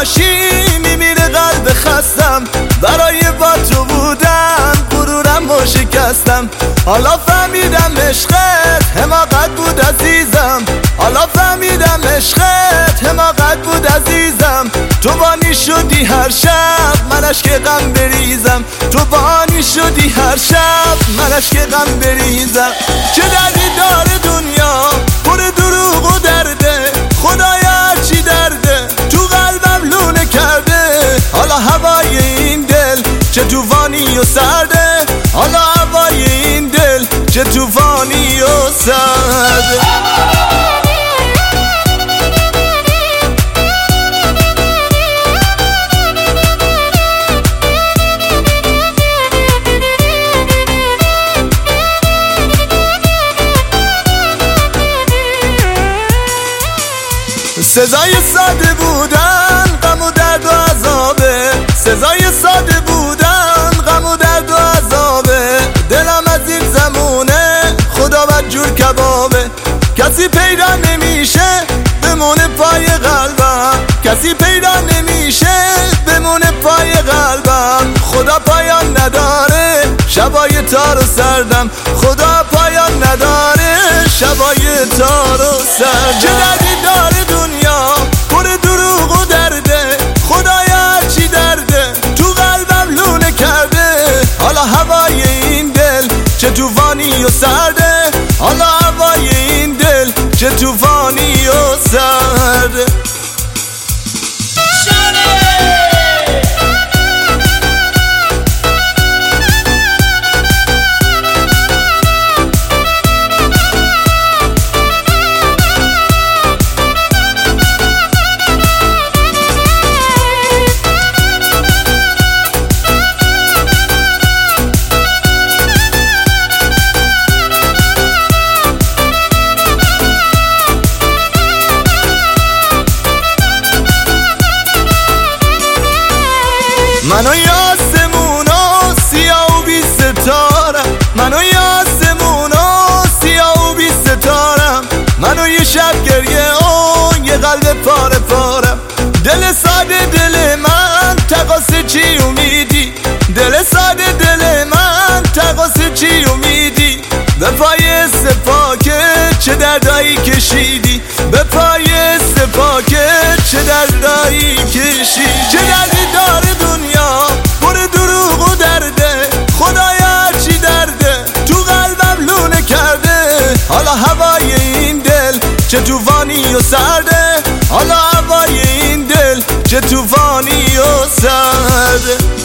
باشی میمیره قلب خستم، برای با تو بودم غرورم و شکستم. حالا فهمیدم عشقت حماقت بود عزیزم، حالا فهمیدم عشقت حماقت بود عزیزم. تو بانی شدی هر شب من اشک غم بریزم، تو بانی شدی هر شب من اشک غم بریزم. چه دردی داره دنیا پر دروغ و درده، خدایا چی درده تو قلبم لونه کرده. حالا هوای این دل چه طوفانی و سرده، حالا هوای این دل چه طوفانی و سرده. سزای ساده بودن غم و درد و عذابه، سزای ساده بودن غم و درد و عذابه. دلم از این زمونه خدا بدجور کبابه، کسی پیدا نمیشه بمونه پای قلبم، کسی پیدا نمیشه بمونه پای قلبم. خدا پایان نداره شبای تار و سردم، خدا پایان نداره شبای تار و سردم. چه دردی داره دنیا پر دروغ و درده، خدایا چی درده تو قلبم لونه کرده. حالا هوای این دل چه طوفانی و سرده، حالا هوای این دل چه طوفانی و سرده. منو آسمونا سیاه و بی ستارم، منو آسمونا سیاه و بی ستارم. منو یه شب گریه و یه قلب پاره پارم. دل ساده دل من تقاص چی امیدی، دل ساده دل من تقاص چی امیدی. به پای سپاکت چه دردایی کشیدی، به پای سپاکت چه دردایی کشیدی. چه دردی داره دنیا پر دروغ و درده، خدایا چی درده تو قلبم لونه کرده. حالا هوای این دل چه طوفانی و سرده، حالا هوای این دل چه طوفانی و سرده.